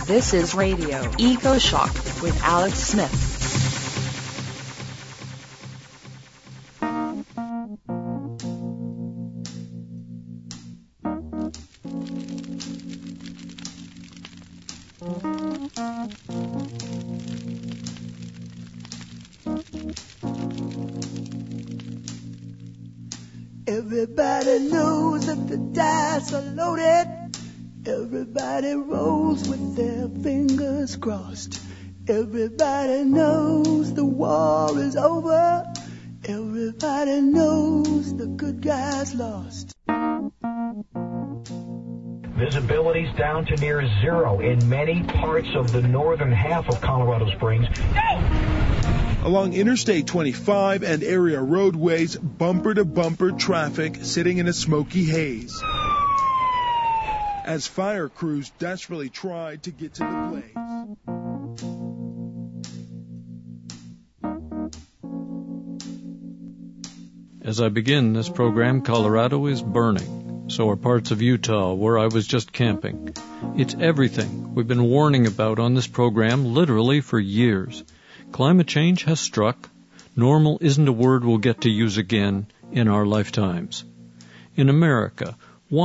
This is Radio Eco Shock with Alex Smith. Everybody knows that the dice are loaded. Everybody rolls with their fingers crossed. Everybody knows the war is over. Everybody knows the good guys lost. Visibility's down to near zero in many parts of the northern half of Colorado Springs. Along Interstate 25 and area roadways, bumper-to-bumper traffic sitting in a smoky haze as fire crews desperately tried to get to the blaze. As I begin this program, Colorado is burning. So are parts of Utah, where I was just camping. It's everything we've been warning about on this program literally for years. Climate change has struck. Normal isn't a word we'll get to use again in our lifetimes. In America,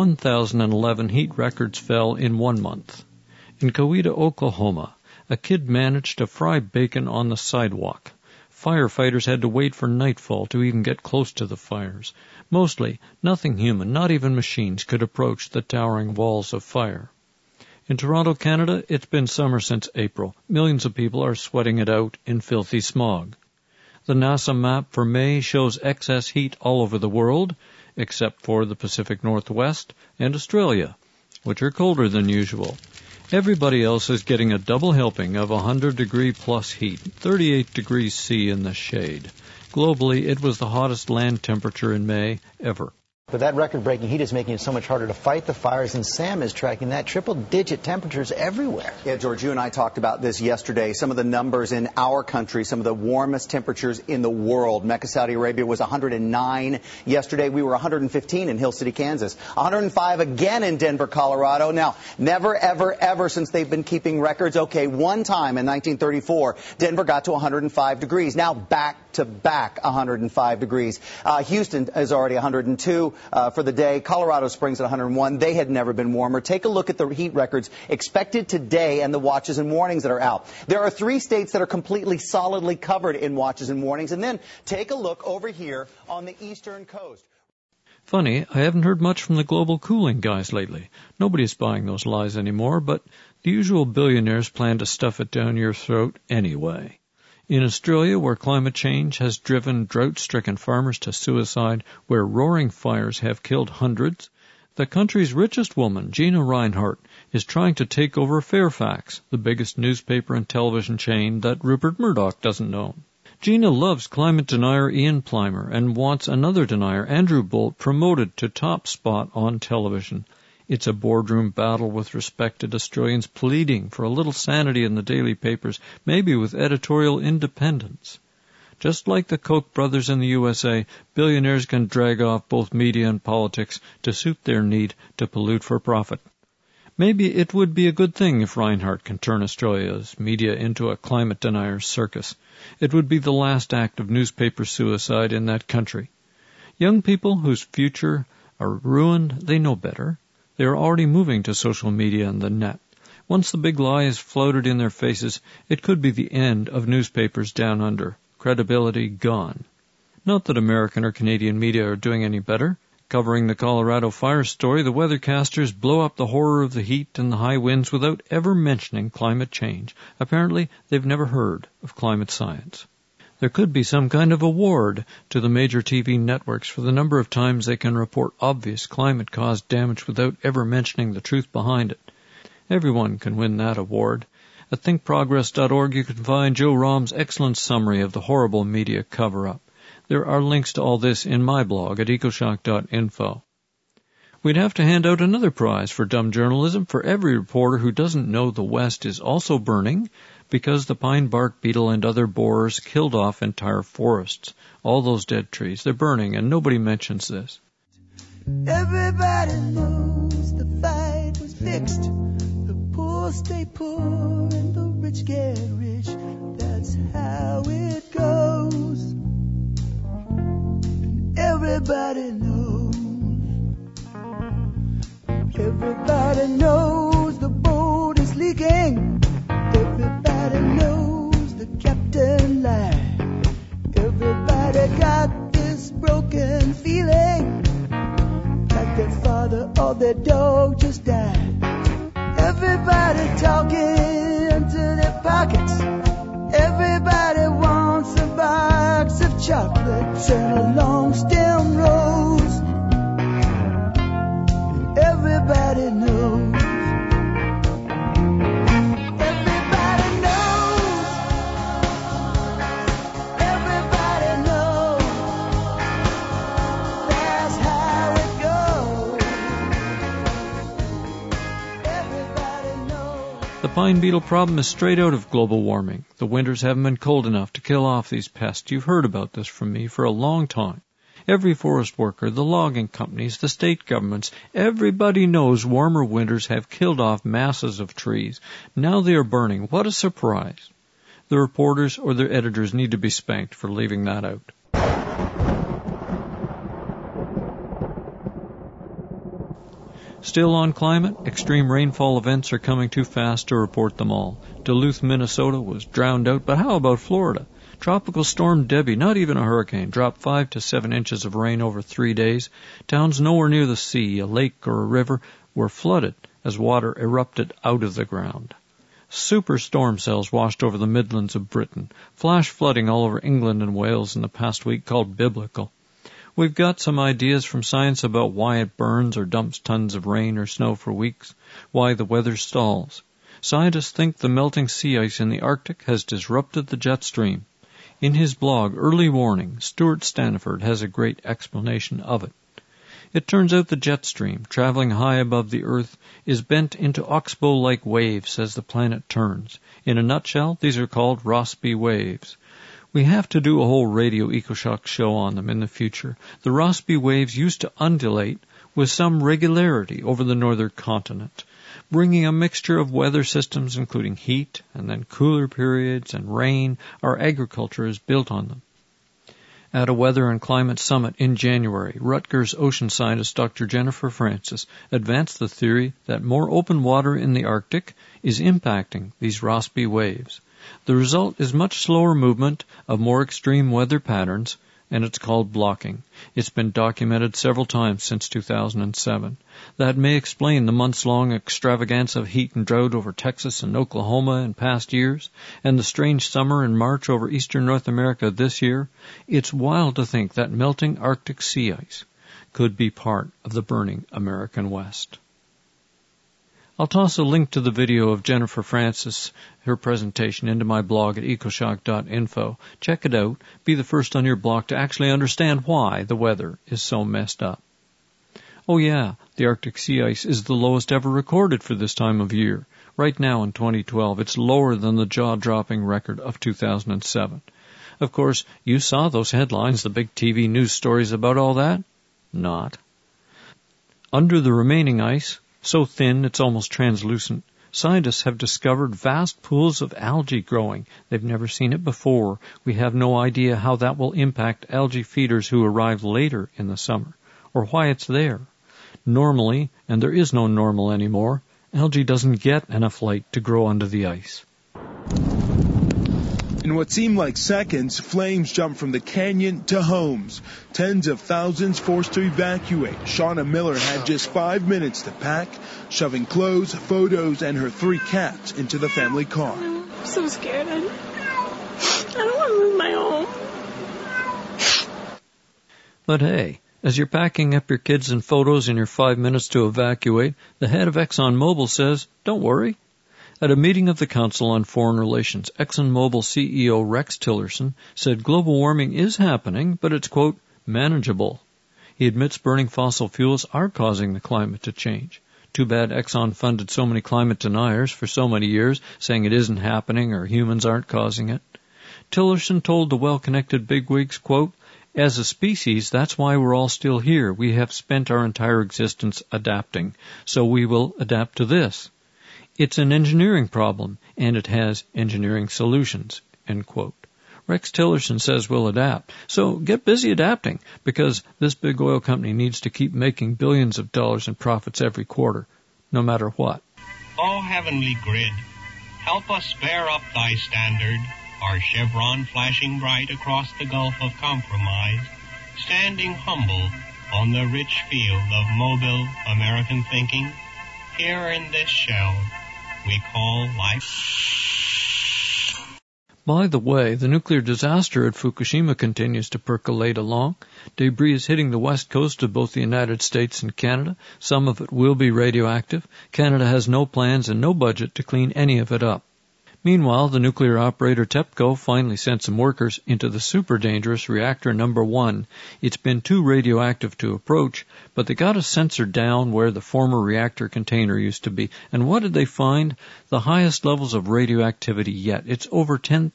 1,011 heat records fell in 1 month. In Coweta, Oklahoma, a kid managed to fry bacon on the sidewalk. Firefighters had to wait for nightfall to even get close to the fires. Mostly, nothing human, not even machines, could approach the towering walls of fire. In Toronto, Canada, it's been summer since April. Millions of people are sweating it out in filthy smog. The NASA map for May shows excess heat all over the world, except for the Pacific Northwest and Australia, which are colder than usual. Everybody else is getting a double helping of 100-degree-plus heat, 38 degrees C in the shade. Globally, it was the hottest land temperature in May ever. But that record-breaking heat is making it so much harder to fight the fires, and Sam is tracking that triple-digit temperatures everywhere. Yeah, George, you and I talked about this yesterday. Some of the numbers in our country, some of the warmest temperatures in the world. Mecca, Saudi Arabia was 109 yesterday. We were 115 in Hill City, Kansas. 105 again in Denver, Colorado. Now, never, ever, ever since they've been keeping records. Okay, one time in 1934, Denver got to 105 degrees. Now back to back 105 degrees. Houston is already 102. For the day. Colorado Springs at 101. They had never been warmer. Take a look at the heat records expected today and the watches and warnings that are out. There are 3 states that are completely solidly covered in watches and warnings. And then take a look over here on the eastern coast. Funny, I haven't heard much from the global cooling guys lately. Nobody's buying those lies anymore, but the usual billionaires plan to stuff it down your throat anyway. In Australia, where climate change has driven drought-stricken farmers to suicide, where roaring fires have killed hundreds, the country's richest woman, Gina Rinehart, is trying to take over Fairfax, the biggest newspaper and television chain that Rupert Murdoch doesn't own. Gina loves climate denier Ian Plimer and wants another denier, Andrew Bolt, promoted to top spot on television. It's a boardroom battle with respected Australians pleading for a little sanity in the daily papers, maybe with editorial independence. Just like the Koch brothers in the USA, billionaires can drag off both media and politics to suit their need to pollute for profit. Maybe it would be a good thing if Rinehart can turn Australia's media into a climate denier circus. It would be the last act of newspaper suicide in that country. Young people whose future are ruined, they know better. They are already moving to social media and the net. Once the big lie is floated in their faces, it could be the end of newspapers down under. Credibility gone. Not that American or Canadian media are doing any better. Covering the Colorado fire story, the weathercasters blow up the horror of the heat and the high winds without ever mentioning climate change. Apparently, they've never heard of climate science. There could be some kind of award to the major TV networks for the number of times they can report obvious climate-caused damage without ever mentioning the truth behind it. Everyone can win that award. At thinkprogress.org you can find Joe Rahm's excellent summary of the horrible media cover-up. There are links to all this in my blog at ecoshock.info. We'd have to hand out another prize for dumb journalism for every reporter who doesn't know the West is also burning, because the pine bark beetle and other borers killed off entire forests. All those dead trees, they're burning, and nobody mentions this. Everybody knows the fight was fixed. The poor poor stay poor and the rich get rich. That's how it goes. And everybody knows. Everybody knows the boat is leaking. Everybody knows the captain lied. Everybody got this broken feeling like their father or their dog just died. Everybody talking to their pockets. Everybody wants a box of chocolates and a long stem rose. And everybody knows. Everybody knows. Everybody knows. That's how it goes. Everybody knows. The pine beetle problem is straight out of global warming. The winters haven't been cold enough to kill off these pests. You've heard about this from me for a long time. Every forest worker, the logging companies, the state governments, everybody knows warmer winters have killed off masses of trees. Now they are burning. What a surprise. The reporters or their editors need to be spanked for leaving that out. Still on climate, extreme rainfall events are coming too fast to report them all. Duluth, Minnesota was drowned out, but how about Florida? Tropical storm Debbie, not even a hurricane, dropped 5 to 7 inches of rain over 3 days. Towns nowhere near the sea, a lake or a river, were flooded as water erupted out of the ground. Super storm cells washed over the Midlands of Britain. Flash flooding all over England and Wales in the past week called biblical. We've got some ideas from science about why it burns or dumps tons of rain or snow for weeks, why the weather stalls. Scientists think the melting sea ice in the Arctic has disrupted the jet stream. In his blog, Early Warning, Stuart Staniford has a great explanation of it. It turns out the jet stream, traveling high above the Earth, is bent into oxbow-like waves as the planet turns. In a nutshell, these are called Rossby waves. We have to do a whole Radio EcoShock show on them in the future. The Rossby waves used to undulate with some regularity over the northern continent, bringing a mixture of weather systems including heat and then cooler periods and rain. Our agriculture is built on them. At a Weather and Climate Summit in January, Rutgers ocean scientist Dr. Jennifer Francis advanced the theory that more open water in the Arctic is impacting these Rossby waves. The result is much slower movement of more extreme weather patterns, and it's called blocking. It's been documented several times since 2007. That may explain the months-long extravaganza of heat and drought over Texas and Oklahoma in past years, and the strange summer in March over eastern North America this year. It's wild to think that melting Arctic sea ice could be part of the burning American West. I'll toss a link to the video of Jennifer Francis, her presentation, into my blog at ecoshock.info. Check it out. Be the first on your block to actually understand why the weather is so messed up. Oh yeah, the Arctic sea ice is the lowest ever recorded for this time of year. Right now in 2012, it's lower than the jaw-dropping record of 2007. Of course, you saw those headlines, the big TV news stories about all that? Not. Under the remaining ice, so thin it's almost translucent, scientists have discovered vast pools of algae growing. They've never seen it before. We have no idea how that will impact algae feeders who arrive later in the summer, or why it's there. Normally, and there is no normal anymore, algae doesn't get enough light to grow under the ice. In what seemed like seconds, flames jumped from the canyon to homes. Tens of thousands forced to evacuate. Shauna Miller had just 5 minutes to pack, shoving clothes, photos, and her 3 cats into the family car. I'm so scared. I don't want to lose my home. But hey, as you're packing up your kids and photos in your 5 minutes to evacuate, the head of ExxonMobil says, don't worry. At a meeting of the Council on Foreign Relations, ExxonMobil CEO Rex Tillerson said global warming is happening, but it's, quote, manageable. He admits burning fossil fuels are causing the climate to change. Too bad Exxon funded so many climate deniers for so many years, saying it isn't happening or humans aren't causing it. Tillerson told the well-connected bigwigs, quote, as a species, that's why we're all still here. We have spent our entire existence adapting, so we will adapt to this. It's an engineering problem, and it has engineering solutions, end quote. Rex Tillerson says we'll adapt. So get busy adapting, because this big oil company needs to keep making billions of dollars in profits every quarter, no matter what. O heavenly grid, help us bear up thy standard, our chevron flashing bright across the gulf of compromise, standing humble on the rich field of mobile American thinking, here in this shell we call life. By the way, the nuclear disaster at Fukushima continues to percolate along. Debris is hitting the west coast of both the United States and Canada. Some of it will be radioactive. Canada has no plans and no budget to clean any of it up. Meanwhile, the nuclear operator TEPCO finally sent some workers into the super dangerous reactor number 1. It's been too radioactive to approach, but they got a sensor down where the former reactor container used to be. And what did they find? The highest levels of radioactivity yet. It's over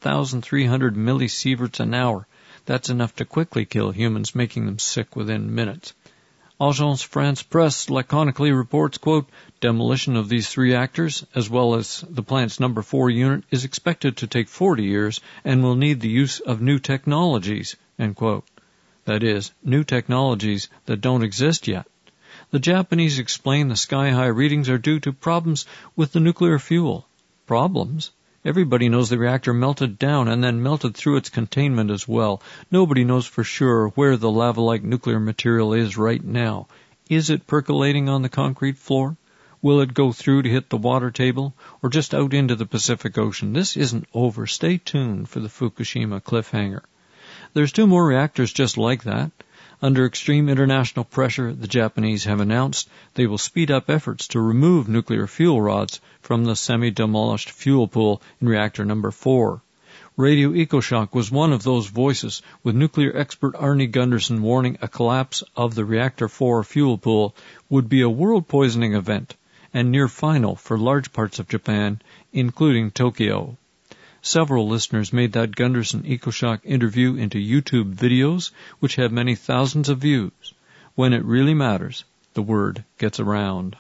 10,300 millisieverts an hour. That's enough to quickly kill humans, making them sick within minutes. Agence France-Presse laconically reports, quote, demolition of these 3 reactors, as well as the plant's number 4 unit, is expected to take 40 years and will need the use of new technologies, end quote. That is, new technologies that don't exist yet. The Japanese explain the sky-high readings are due to problems with the nuclear fuel. Problems? Everybody knows the reactor melted down and then melted through its containment as well. Nobody knows for sure where the lava-like nuclear material is right now. Is it percolating on the concrete floor? Will it go through to hit the water table, or just out into the Pacific Ocean? This isn't over. Stay tuned for the Fukushima cliffhanger. There's 2 more reactors just like that. Under extreme international pressure, the Japanese have announced they will speed up efforts to remove nuclear fuel rods from the semi-demolished fuel pool in reactor number 4. Radio EcoShock was one of those voices, with nuclear expert Arnie Gunderson warning a collapse of the reactor 4 fuel pool would be a world-poisoning event and near final for large parts of Japan, including Tokyo. Several listeners made that Gunderson EcoShock interview into YouTube videos, which have many thousands of views. When it really matters, the word gets around.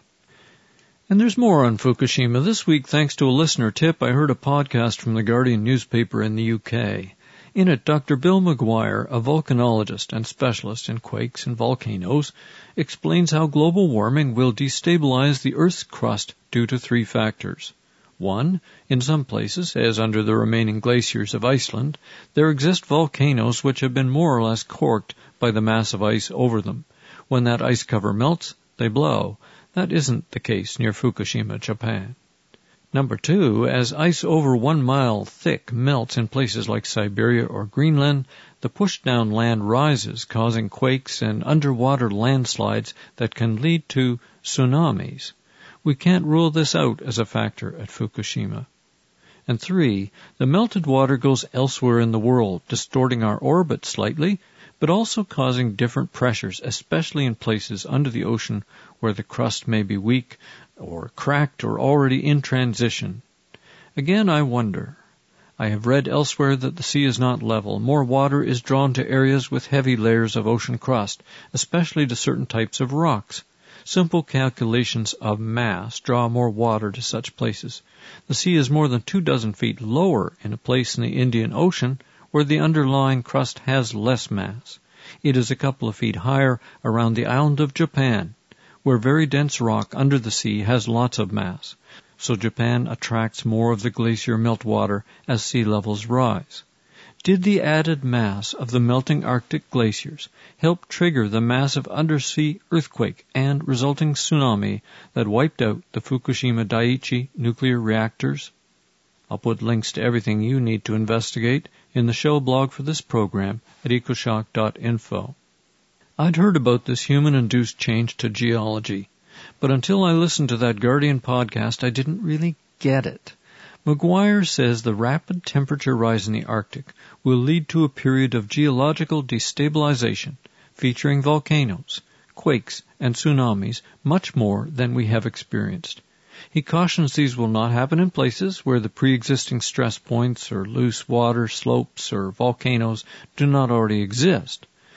And there's more on Fukushima. This week, thanks to a listener tip, I heard a podcast from the Guardian newspaper in the UK. In it, Dr. Bill McGuire, a volcanologist and specialist in quakes and volcanoes, explains how global warming will destabilize the Earth's crust due to 3 factors. 1. In some places, as under the remaining glaciers of Iceland, there exist volcanoes which have been more or less corked by the mass of ice over them. When that ice cover melts, they blow. That isn't the case near Fukushima, Japan. Number 2, as ice over 1 mile thick melts in places like Siberia or Greenland, the pushdown land rises, causing quakes and underwater landslides that can lead to tsunamis. We can't rule this out as a factor at Fukushima. And 3, the melted water goes elsewhere in the world, distorting our orbit slightly, but also causing different pressures, especially in places under the ocean where the crust may be weak or cracked or already in transition. Again, I wonder. I have read elsewhere that the sea is not level. More water is drawn to areas with heavy layers of ocean crust, especially to certain types of rocks. Simple calculations of mass draw more water to such places. The sea is more than 24 feet lower in a place in the Indian Ocean where the underlying crust has less mass. It is a couple of feet higher around the island of Japan, where very dense rock under the sea has lots of mass. So Japan attracts more of the glacier meltwater as sea levels rise. Did the added mass of the melting Arctic glaciers help trigger the massive undersea earthquake and resulting tsunami that wiped out the Fukushima Daiichi nuclear reactors? I'll put links to everything you need to investigate in the show blog for this program at ecoshock.info. I'd heard about this human-induced change to geology, but until I listened to that Guardian podcast, I didn't really get it. McGuire says the rapid temperature rise in the Arctic will lead to a period of geological destabilization, featuring volcanoes, quakes, and tsunamis much more than we have experienced. He cautions these will not happen in places where the pre-existing stress points or loose water slopes or volcanoes do not already exist.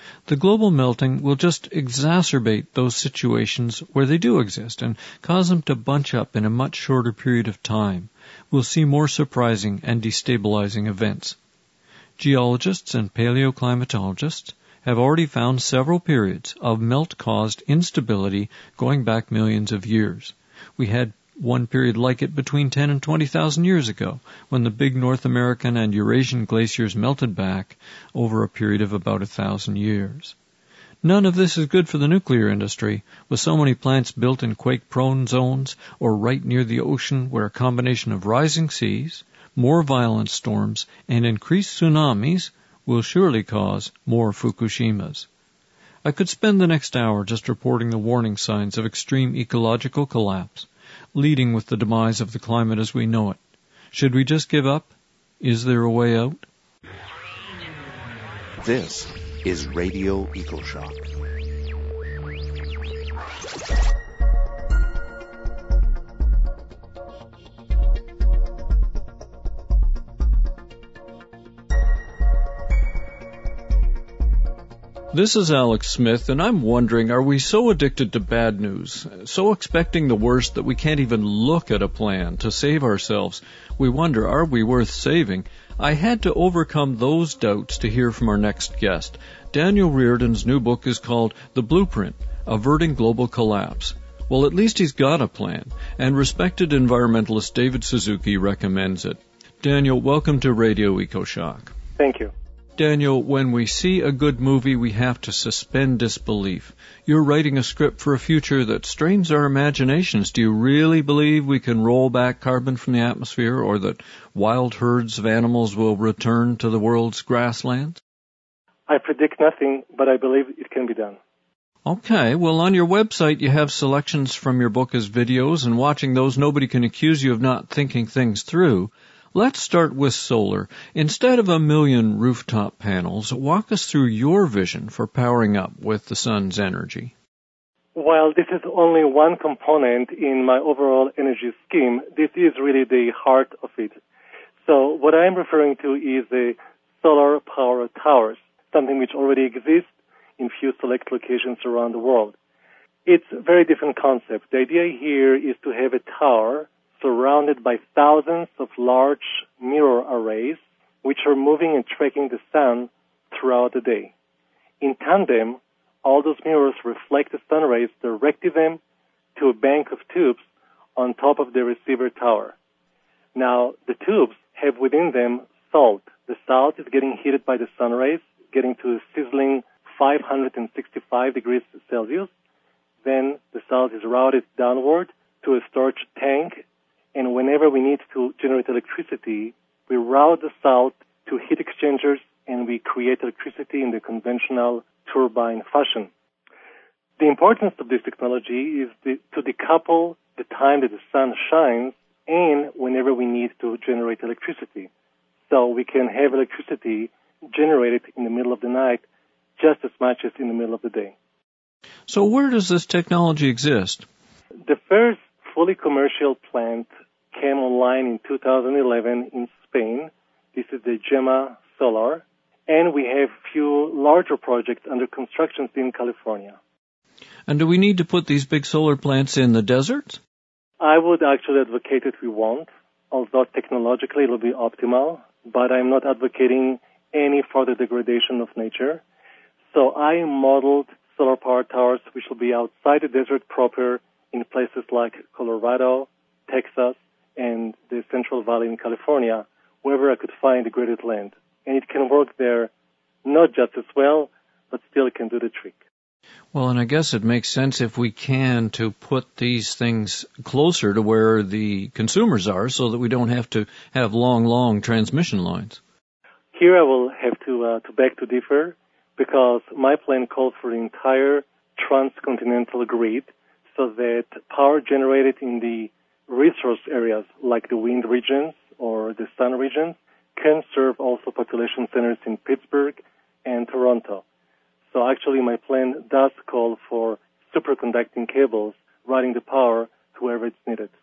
The global melting will just exacerbate those situations where they do exist and cause them to bunch up in a much shorter period of time. We'll see more surprising and destabilizing events. Geologists and paleoclimatologists have already found several periods of melt-caused instability going back millions of years. We had one period like it between 10 and 20,000 years ago, when the big North American and Eurasian glaciers melted back over a period of about 1,000 years. None of this is good for the nuclear industry, with so many plants built in quake-prone zones or right near the ocean where a combination of rising seas, more violent storms, and increased tsunamis will surely cause more Fukushimas. I could spend the next hour just reporting the warning signs of extreme ecological collapse, leading with the demise of the climate as we know it. Should we just give up? Is there a way out? This is Radio EcoShock. This is Alex Smith, and I'm wondering, are we so addicted to bad news, so expecting the worst that we can't even look at a plan to save ourselves? We wonder, are we worth saving? I had to overcome those doubts to hear from our next guest. Daniel Reardon's new book is called The Blueprint, Averting Global Collapse. Well, at least he's got a plan, and respected environmentalist David Suzuki recommends it. Daniel, welcome to Radio EcoShock. Thank you. Daniel, when we see a good movie, we have to suspend disbelief. You're writing a script for a future that strains our imaginations. Do you really believe we can roll back carbon from the atmosphere, or that wild herds of animals will return to the world's grasslands? I predict nothing, but I believe it can be done. Okay, well, on your website you have selections from your book as videos, and watching those, nobody can accuse you of not thinking things through. Let's start with solar. Instead of 1 million rooftop panels, walk us through your vision for powering up with the sun's energy. While this is only one component in my overall energy scheme, this is really the heart of it. So what I'm referring to is the solar power towers, something which already exists in few select locations around the world. It's a very different concept. The idea here is to have a tower surrounded by thousands of large mirror arrays, which are moving and tracking the sun throughout the day. In tandem, all those mirrors reflect the sun rays, directing them to a bank of tubes on top of the receiver tower. Now, the tubes have within them salt. The salt is getting heated by the sun rays, getting to a sizzling 565 degrees Celsius. Then the salt is routed downward to a storage tank, and whenever we need to generate electricity, we route the salt to heat exchangers, and we create electricity in the conventional turbine fashion. The importance of this technology is to decouple the time that the sun shines and whenever we need to generate electricity. So we can have electricity generated in the middle of the night just as much as in the middle of the day. So where does this technology exist? The first fully commercial plant came online in 2011 in Spain. This is the Gemma Solar. And we have few larger projects under construction in California. And do we need to put these big solar plants in the deserts? I would actually advocate that we won't, although technologically it will be optimal, but I'm not advocating any further degradation of nature. So I modeled solar power towers which will be outside the desert proper in places like Colorado, Texas, and the Central Valley in California, wherever I could find degraded land. And it can work there not just as well, but still it can do the trick. Well, and I guess it makes sense if we can to put these things closer to where the consumers are so that we don't have to have long transmission lines. Here I will have to beg to differ because my plan calls for the entire transcontinental grid so that power generated in the resource areas like the wind regions or the sun regions can serve also population centers in Pittsburgh and Toronto. So actually my plan does call for superconducting cables routing the power to wherever it's needed.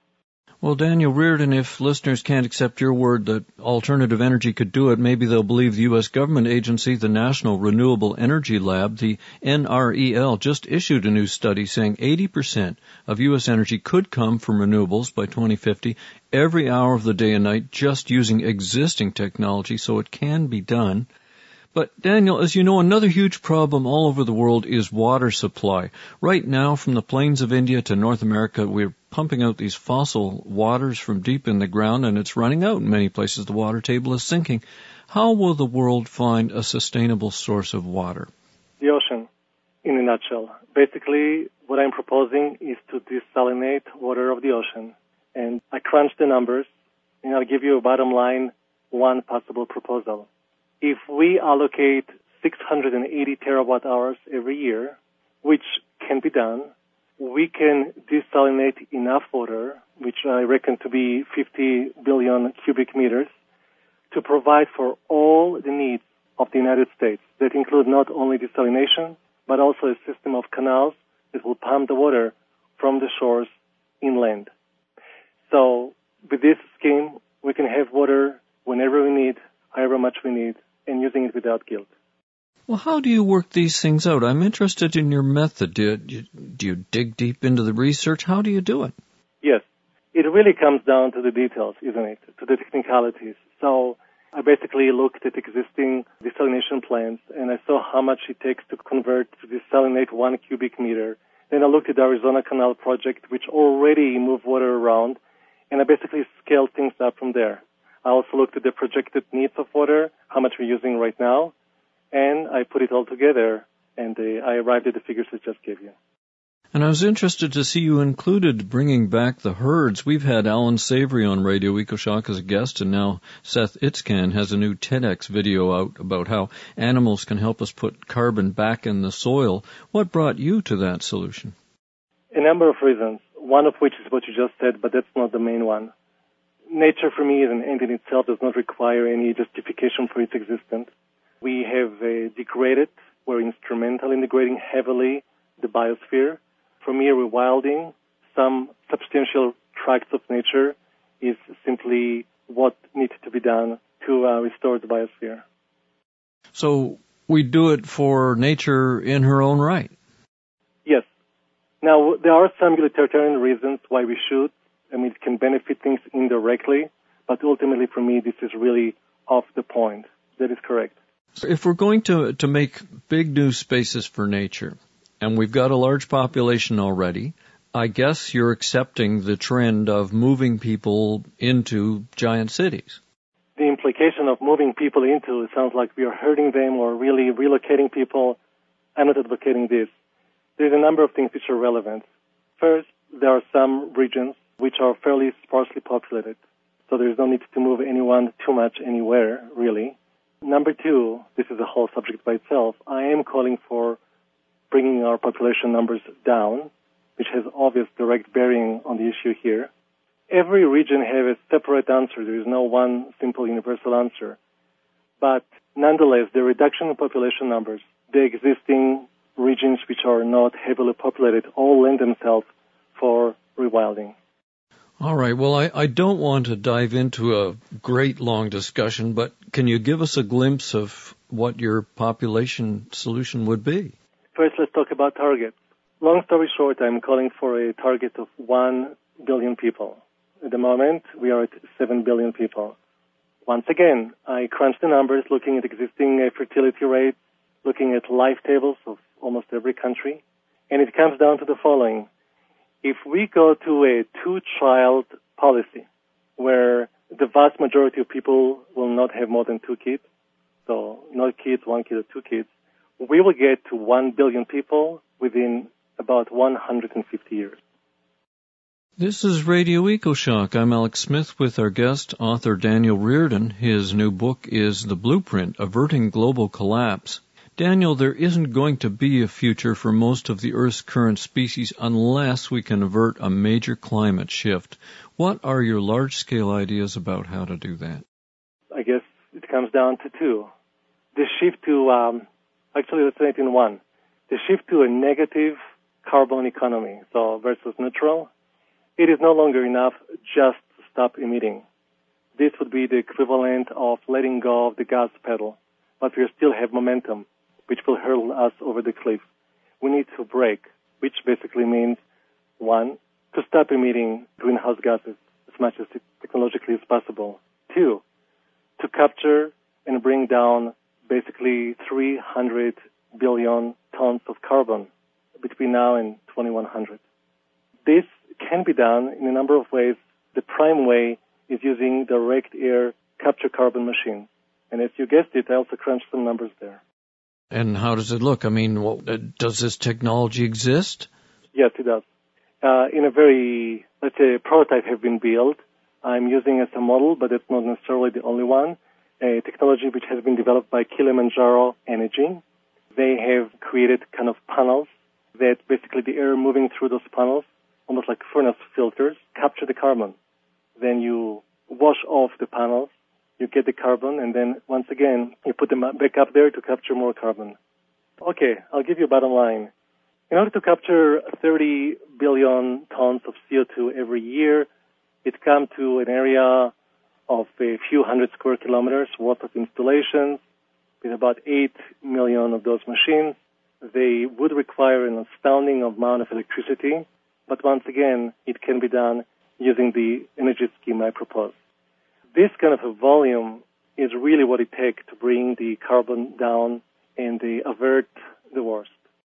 Well, Daniel Reardon, if listeners can't accept your word that alternative energy could do it, maybe they'll believe the U.S. government agency, the National Renewable Energy Lab, the NREL, just issued a new study saying 80% of U.S. energy could come from renewables by 2050, every hour of the day and night, just using existing technology, so it can be done. But, Daniel, as you know, another huge problem all over the world is water supply. Right now, from the plains of India to North America, we're pumping out these fossil waters from deep in the ground, and it's running out in many places. The water table is sinking. How will the world find a sustainable source of water? The ocean, in a nutshell. Basically, what I'm proposing is to desalinate water of the ocean. And I crunched the numbers, and I'll give you a bottom line, one possible proposal. If we allocate 680 terawatt hours every year, which can be done, we can desalinate enough water, which I reckon to be 50 billion cubic meters, to provide for all the needs of the United States. That include not only desalination, but also a system of canals that will pump the water from the shores inland. So with this scheme, we can have water whenever we need, however much we need, and using it without guilt. Well, how do you work these things out? I'm interested in your method. Do you dig deep into the research? How do you do it? Yes. It really comes down to the details, isn't it? To the technicalities. So I basically looked at existing desalination plants, and I saw how much it takes to convert to desalinate 1 cubic meter. Then I looked at the Arizona Canal project, which already moved water around, and I basically scaled things up from there. I also looked at the projected needs of water, how much we're using right now, and I put it all together, and I arrived at the figures I just gave you. And I was interested to see you included bringing back the herds. We've had Alan Savory on Radio EcoShock as a guest, and now Seth Itzkan has a new TEDx video out about how animals can help us put carbon back in the soil. What brought you to that solution? A number of reasons, one of which is what you just said, but that's not the main one. Nature, for me, as an end in itself, does not require any justification for its existence. We have degraded, we're instrumental in degrading heavily the biosphere. For me, rewilding some substantial tracts of nature is simply what needs to be done to restore the biosphere. So we do it for nature in her own right? Yes. Now, there are some utilitarian reasons why we should. I mean, it can benefit things indirectly, but ultimately for me, this is really off the point. That is correct. So if we're going to make big new spaces for nature, and we've got a large population already, I guess you're accepting the trend of moving people into giant cities. The implication of moving people into, it sounds like we are hurting them or really relocating people. I'm not advocating this. There's a number of things which are relevant. First, there are some regions which are fairly sparsely populated, so there's no need to move anyone too much anywhere, really. Number two, this is a whole subject by itself, I am calling for bringing our population numbers down, which has obvious direct bearing on the issue here. Every region has a separate answer. There is no one simple universal answer. But nonetheless, the reduction in population numbers, the existing regions which are not heavily populated, all lend themselves for rewilding. All right. Well, I don't want to dive into a great long discussion, but can you give us a glimpse of what your population solution would be? First, let's talk about targets. Long story short, I'm calling for a target of 1 billion people. At the moment, we are at 7 billion people. Once again, I crunched the numbers looking at existing fertility rates, looking at life tables of almost every country, and it comes down to the following. If we go to a two-child policy where the vast majority of people will not have more than 2 kids, so not kids, 1 kid or 2 kids, we will get to 1 billion people within about 150 years. This is Radio EcoShock. I'm Alex Smith with our guest, author Daniel Reardon. His new book is The Blueprint, Averting Global Collapse. Daniel, there isn't going to be a future for most of the Earth's current species unless we can avert a major climate shift. What are your large-scale ideas about how to do that? I guess it comes down to two. The shift to, actually let's say it in one. The shift to a negative carbon economy, so versus neutral, it is no longer enough just to stop emitting. This would be the equivalent of letting go of the gas pedal, but we still have momentum, which will hurl us over the cliff. We need to brake, which basically means, one, to stop emitting greenhouse gases as much as technologically as possible. Two, to capture and bring down basically 300 billion tons of carbon between now and 2100. This can be done in a number of ways. The prime way is using direct air capture carbon machines. And as you guessed it, I also crunched some numbers there. And how does it look? I mean, does this technology exist? Yes, it does. In a very, let's say, prototype have been built. I'm using as a model, but it's not necessarily the only one. A technology which has been developed by Kilimanjaro Energy. They have created kind of panels that basically the air moving through those panels, almost like furnace filters, capture the carbon. Then you wash off the panels, you get the carbon, and then once again, you put them back up there to capture more carbon. Okay, I'll give you a bottom line. In order to capture 30 billion tons of CO2 every year, it comes to an area of a few hundred square kilometers worth of installations with about 8 million of those machines. They would require an astounding amount of electricity, but once again, it can be done using the energy scheme I propose. This kind of a volume is really what it takes to bring the carbon down and avert the worst.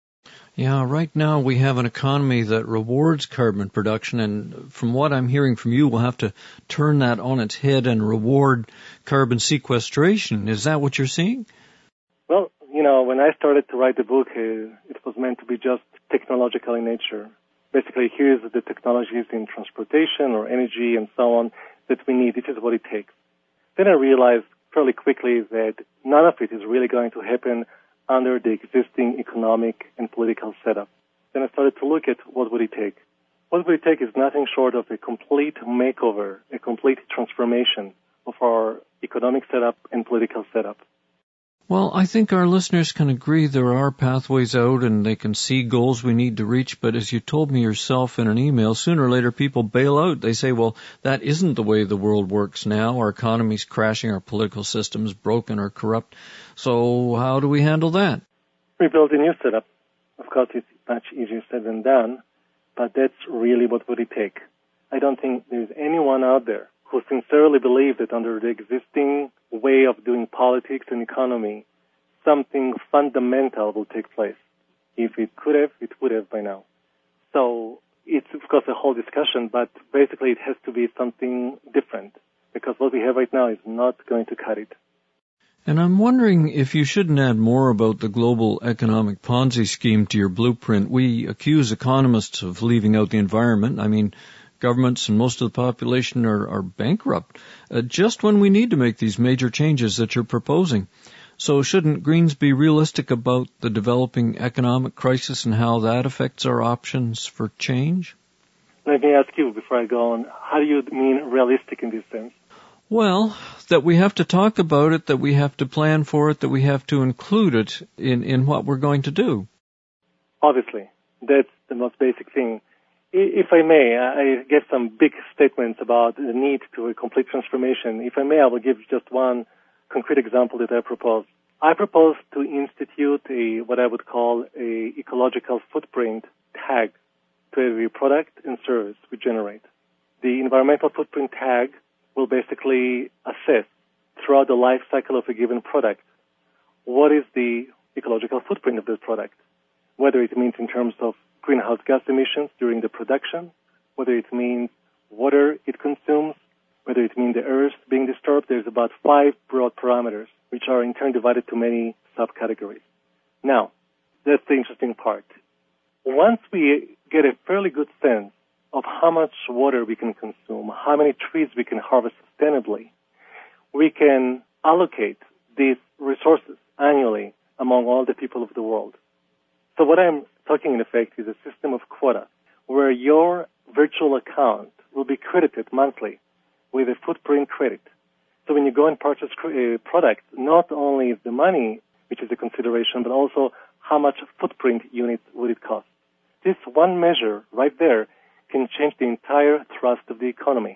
Yeah, right now we have an economy that rewards carbon production, and from what I'm hearing from you, we'll have to turn that on its head and reward carbon sequestration. Is that what you're seeing? Well, when I started to write the book, it was meant to be just technological in nature. Basically, here's the technologies in transportation or energy and so on that we need. This is what it takes. Then I realized fairly quickly that none of it is really going to happen under the existing economic and political setup. Then I started to look at what would it take. What would it take is nothing short of a complete makeover, a complete transformation of our economic setup and political setup. Well, I think our listeners can agree there are pathways out and they can see goals we need to reach, but as you told me yourself in an email, sooner or later people bail out. They say, well, that isn't the way the world works now. Our economy's crashing, our political system's broken or corrupt. So how do we handle that? We build a new setup. Of course, it's much easier said than done, but that's really what would it take. I don't think there's anyone out there who sincerely believes that under the existing way of doing politics and economy, something fundamental will take place. If it could have, it would have by now. So it's, of course, a whole discussion, but basically it has to be something different, because what we have right now is not going to cut it. And I'm wondering if you shouldn't add more about the global economic Ponzi scheme to your blueprint. We accuse economists of leaving out the environment. I mean, governments and most of the population are bankrupt just when we need to make these major changes that you're proposing. So shouldn't Greens be realistic about the developing economic crisis and how that affects our options for change? Let me ask you before I go on, how do you mean realistic in this sense? Well, that we have to talk about it, that we have to plan for it, that we have to include it in what we're going to do. Obviously, that's the most basic thing. If I may, I gave some big statements about the need to a complete transformation. If I may, I will give just one concrete example that I propose. I propose to institute what I would call a ecological footprint tag to every product and service we generate. The environmental footprint tag will basically assess throughout the life cycle of a given product what is the ecological footprint of this product, whether it means in terms of greenhouse gas emissions during the production, whether it means water it consumes, whether it means the earth being disturbed. There's about 5 broad parameters, which are in turn divided to many subcategories. Now, that's the interesting part. Once we get a fairly good sense of how much water we can consume, how many trees we can harvest sustainably, we can allocate these resources annually among all the people of the world. So what I'm talking in effect is a system of quota where your virtual account will be credited monthly with a footprint credit. So when you go and purchase a product, not only is the money, which is a consideration, but also how much footprint unit would it cost. This one measure right there can change the entire thrust of the economy,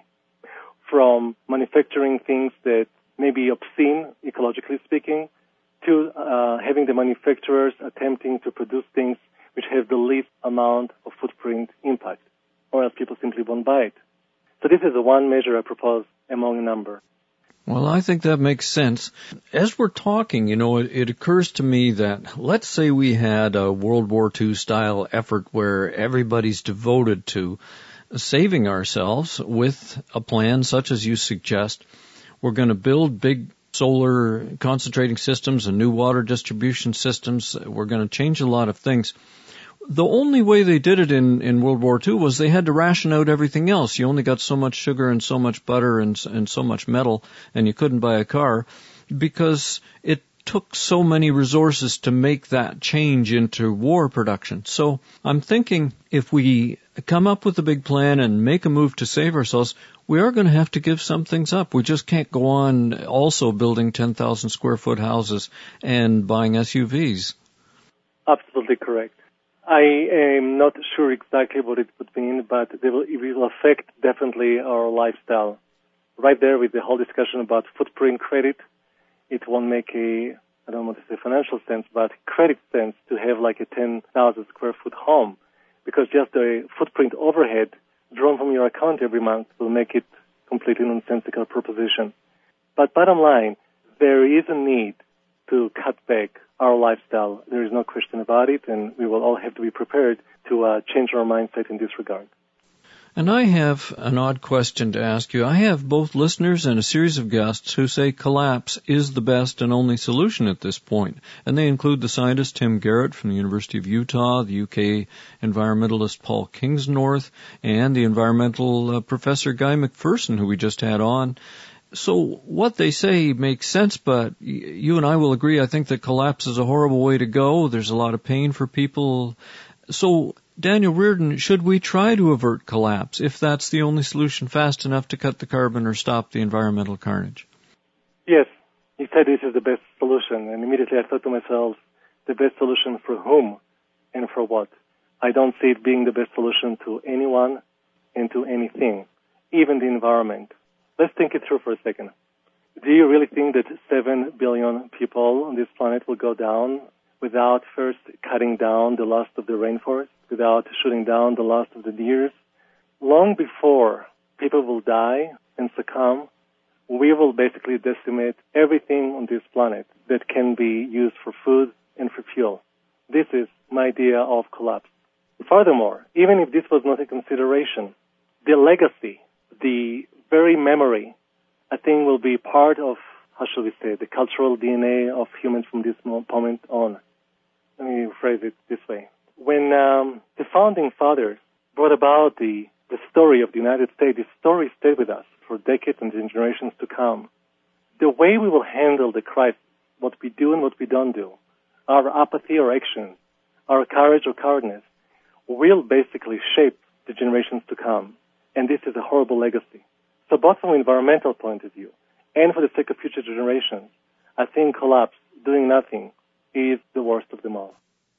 from manufacturing things that may be obscene, ecologically speaking, to having the manufacturers attempting to produce things which have the least amount of footprint impact, or else people simply won't buy it. So this is the one measure I propose among a number. Well, I think that makes sense. As we're talking, it occurs to me that let's say we had a World War II style effort where everybody's devoted to saving ourselves with a plan such as you suggest. We're going to build big solar concentrating systems and new water distribution systems. We're going to change a lot of things. The only way they did it in World War II was they had to ration out everything else. You only got so much sugar and so much butter and so much metal, and you couldn't buy a car because it took so many resources to make that change into war production. So I'm thinking if we come up with a big plan and make a move to save ourselves, we are going to have to give some things up. We just can't go on also building 10,000 square foot houses and buying SUVs. Absolutely correct. I am not sure exactly what it would mean, but it will affect definitely our lifestyle. Right there with the whole discussion about footprint credit, it won't make I don't want to say financial sense, but credit sense to have like a 10,000 square foot home, because just the footprint overhead drawn from your account every month will make it completely nonsensical proposition. But bottom line, there is a need to cut back our lifestyle. There is no question about it, and we will all have to be prepared to change our mindset in this regard. And I have an odd question to ask you. I have both listeners and a series of guests who say collapse is the best and only solution at this point. And they include the scientist Tim Garrett from the University of Utah, the UK environmentalist Paul Kingsnorth, and the environmental professor Guy McPherson, who we just had on. So what they say makes sense, but you and I will agree, I think that collapse is a horrible way to go. There's a lot of pain for people. So, Daniel Reardon, should we try to avert collapse if that's the only solution fast enough to cut the carbon or stop the environmental carnage? Yes, you said this is the best solution, and immediately I thought to myself, the best solution for whom and for what? I don't see it being the best solution to anyone and to anything, even the environment. Let's think it through for a second. Do you really think that 7 billion people on this planet will go down without first cutting down the last of the rainforest, without shooting down the last of the deers? Long before people will die and succumb, we will basically decimate everything on this planet that can be used for food and for fuel. This is my idea of collapse. Furthermore, even if this was not a consideration, the legacy, the very memory, I think, will be part of, how shall we say, the cultural DNA of humans from this moment on. Let me phrase it this way. When the founding fathers brought about the story of the United States, the story stayed with us for decades and generations to come. The way we will handle the crisis, what we do and what we don't do, our apathy or action, our courage or cowardness, will basically shape the generations to come. And this is a horrible legacy. So both from an environmental point of view and for the sake of future generations, I think collapse, doing nothing, is the worst of them all.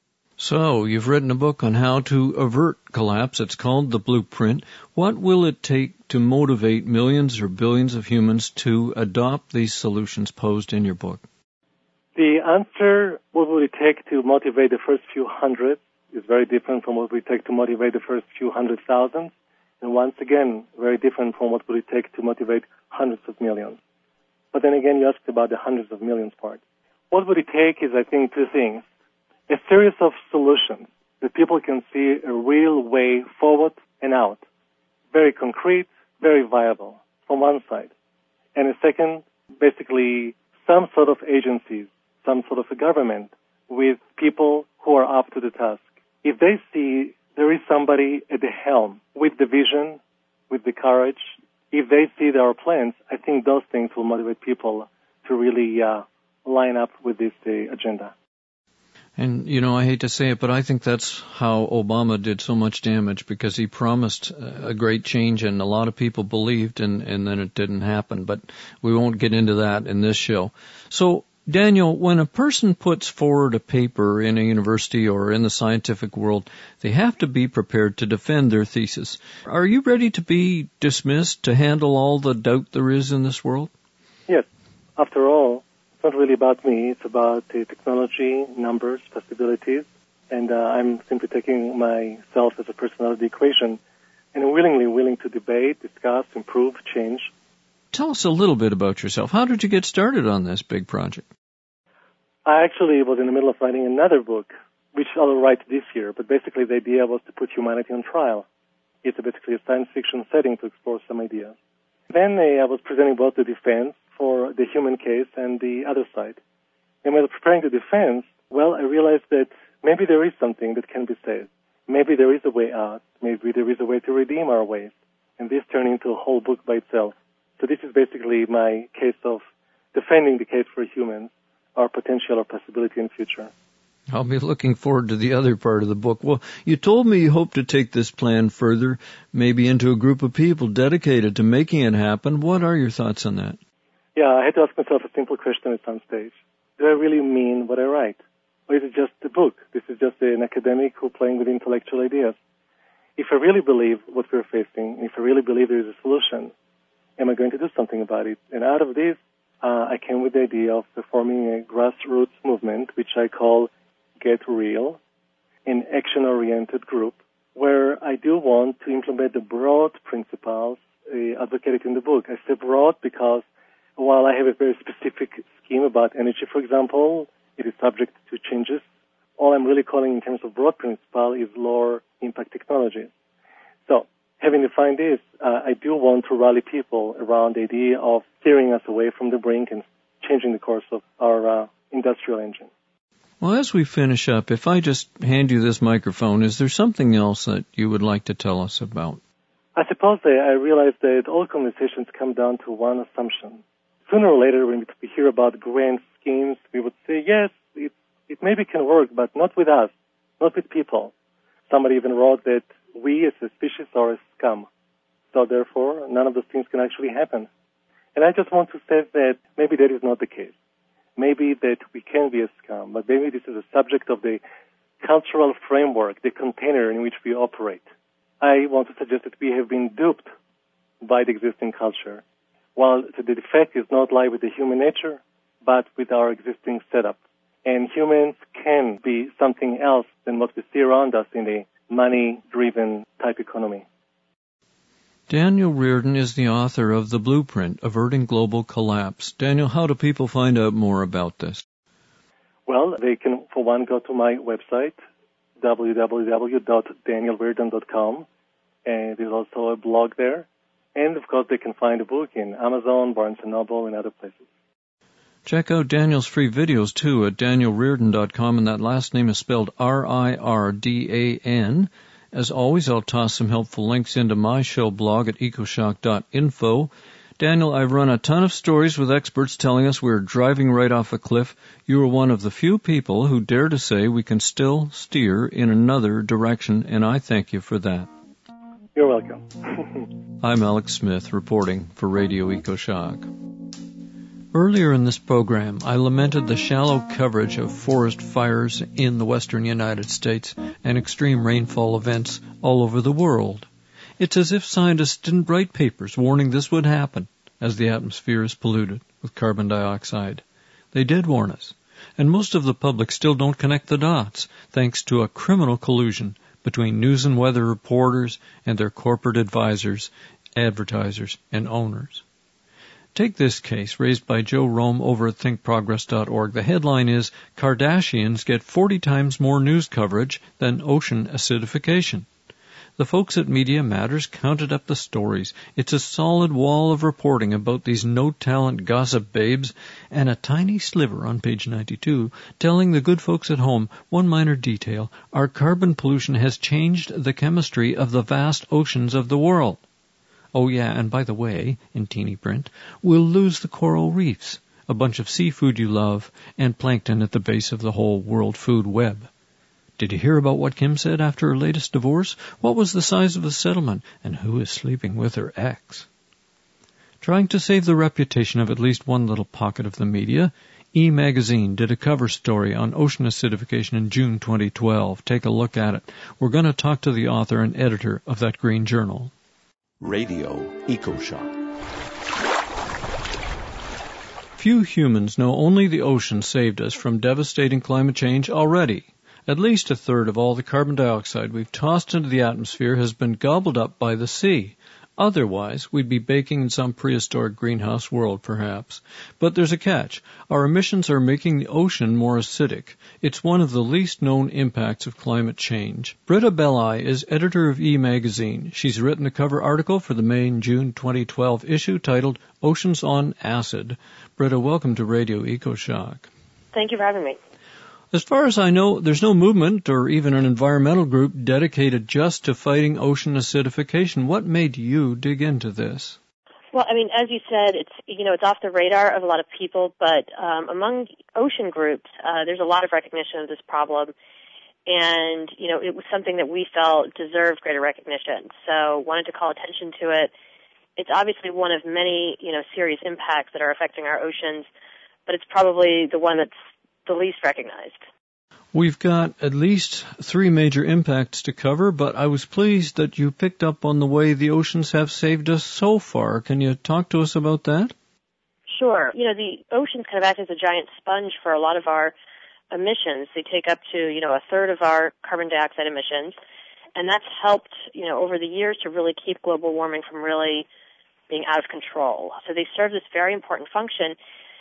So, you've written a book on how to avert collapse. It's called The Blueprint. What will it take to motivate millions or billions of humans to adopt these solutions posed in your book? The answer, what will it take to motivate the first few hundred, is very different from what will it take to motivate the first few 100,000. And once again, very different from what would it take to motivate hundreds of millions. But then again, you asked about the hundreds of millions part. What would it take is, I think, two things. A series of solutions that people can see a real way forward and out. Very concrete, very viable, from one side. And a second, basically, some sort of agencies, some sort of a government with people who are up to the task. If they see there is somebody at the helm with the vision, with the courage. If they see there are plans, I think those things will motivate people to really line up with this agenda. And, I hate to say it, but I think that's how Obama did so much damage, because he promised a great change and a lot of people believed, and then it didn't happen. But we won't get into that in this show. So, Daniel, when a person puts forward a paper in a university or in the scientific world, they have to be prepared to defend their thesis. Are you ready to be dismissed to handle all the doubt there is in this world? Yes. After all, it's not really about me. It's about the technology, numbers, possibilities, and I'm simply taking myself as a person out of the equation and willingly willing to debate, discuss, improve, change. Tell us a little bit about yourself. How did you get started on this big project? I actually was in the middle of writing another book, which I'll write this year, but basically the idea was to put humanity on trial. It's basically a science fiction setting to explore some ideas. Then I was presenting both the defense for the human case and the other side. And when I was preparing the defense, well, I realized that maybe there is something that can be said. Maybe there is a way out. Maybe there is a way to redeem our ways. And this turned into a whole book by itself. So this is basically my case of defending the case for humans, our potential or possibility in the future. I'll be looking forward to the other part of the book. Well, you told me you hope to take this plan further, maybe into a group of people dedicated to making it happen. What are your thoughts on that? Yeah, I had to ask myself a simple question at some stage. Do I really mean what I write? Or is it just a book? This is just an academic who's playing with intellectual ideas. If I really believe what we're facing, if I really believe there is a solution, am I going to do something about it? And out of this, I came with the idea of forming a grassroots movement, which I call Get Real, an action-oriented group, where I do want to implement the broad principles advocated in the book. I say broad because while I have a very specific scheme about energy, for example, it is subject to changes. All I'm really calling in terms of broad principle is lower impact technologies. So, having defined this, I do want to rally people around the idea of steering us away from the brink and changing the course of our industrial engine. Well, as we finish up, if I just hand you this microphone, is there something else that you would like to tell us about? I suppose I realize that all conversations come down to one assumption. Sooner or later, when we hear about grand schemes, we would say, yes, it maybe can work, but not with us, not with people. Somebody even wrote that we as a species are a scum. So therefore, none of those things can actually happen. And I just want to say that maybe that is not the case. Maybe that we can be a scum, but maybe this is a subject of the cultural framework, the container in which we operate. I want to suggest that we have been duped by the existing culture, while the defect is not lie with the human nature, but with our existing setup. And humans can be something else than what we see around us in a money-driven type economy. Daniel Reardon is the author of The Blueprint, Averting Global Collapse. Daniel, how do people find out more about this? Well, they can, for one, go to my website, www.danielreardon.com, and there's also a blog there. And, of course, they can find a book in Amazon, Barnes & Noble, and other places. Check out Daniel's free videos, too, at danielreardon.com, and that last name is spelled R-I-R-D-A-N. As always, I'll toss some helpful links into my show blog at ecoshock.info. Daniel, I've run a ton of stories with experts telling us we're driving right off a cliff. You are one of the few people who dare to say we can still steer in another direction, and I thank you for that. You're welcome. I'm Alex Smith, reporting for Radio EcoShock. Earlier in this program, I lamented the shallow coverage of forest fires in the western United States and extreme rainfall events all over the world. It's as if scientists didn't write papers warning this would happen as the atmosphere is polluted with carbon dioxide. They did warn us, and most of the public still don't connect the dots, thanks to a criminal collusion between news and weather reporters and their corporate advisors, advertisers, and owners. Take this case raised by Joe Rome over at thinkprogress.org. The headline is, Kardashians get 40 times more news coverage than ocean acidification. The folks at Media Matters counted up the stories. It's a solid wall of reporting about these no-talent gossip babes, and a tiny sliver on page 92 telling the good folks at home one minor detail. Our carbon pollution has changed the chemistry of the vast oceans of the world. Oh yeah, and by the way, in teeny print, we'll lose the coral reefs, a bunch of seafood you love, and plankton at the base of the whole world food web. Did you hear about what Kim said after her latest divorce? What was the size of the settlement? And who is sleeping with her ex? Trying to save the reputation of at least one little pocket of the media, E! Magazine did a cover story on ocean acidification in June 2012. Take a look at it. We're going to talk to the author and editor of that green journal. Radio EcoShock. Few humans know only the ocean saved us from devastating climate change already. At least a third of all the carbon dioxide we've tossed into the atmosphere has been gobbled up by the sea. Otherwise, we'd be baking in some prehistoric greenhouse world, perhaps. But there's a catch. Our emissions are making the ocean more acidic. It's one of the least known impacts of climate change. Britta Belli is editor of E! Magazine. She's written the cover article for the May and June 2012 issue titled Oceans on Acid. Britta, welcome to Radio EcoShock. Thank you for having me. As far as I know, there's no movement or even an environmental group dedicated just to fighting ocean acidification. What made you dig into this? Well, I mean, as you said, it's off the radar of a lot of people, but among ocean groups, there's a lot of recognition of this problem, and it was something that we felt deserved greater recognition. So, wanted to call attention to it. It's obviously one of many, serious impacts that are affecting our oceans, but it's probably the one that's the least recognized. We've got at least 3 major impacts to cover, but I was pleased that you picked up on the way the oceans have saved us so far. Can you talk to us about that? Sure. The oceans kind of act as a giant sponge for a lot of our emissions. They take up to, a third of our carbon dioxide emissions, and that's helped, over the years to really keep global warming from really being out of control. So they serve this very important function,